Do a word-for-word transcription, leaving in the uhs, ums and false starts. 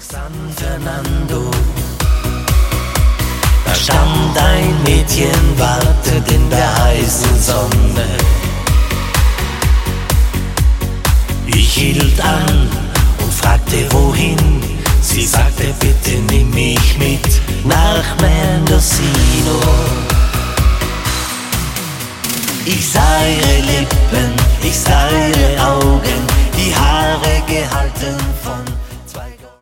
San Fernando. Da stand ein Mädchen, wartet in der heißen Sonne. Ich hielt an und fragte wohin. Sie sagte, bitte nimm mich mit nach Mendocino. Ich sah ihre Lippen, ich sah ihre Augen, die Haare gehalten von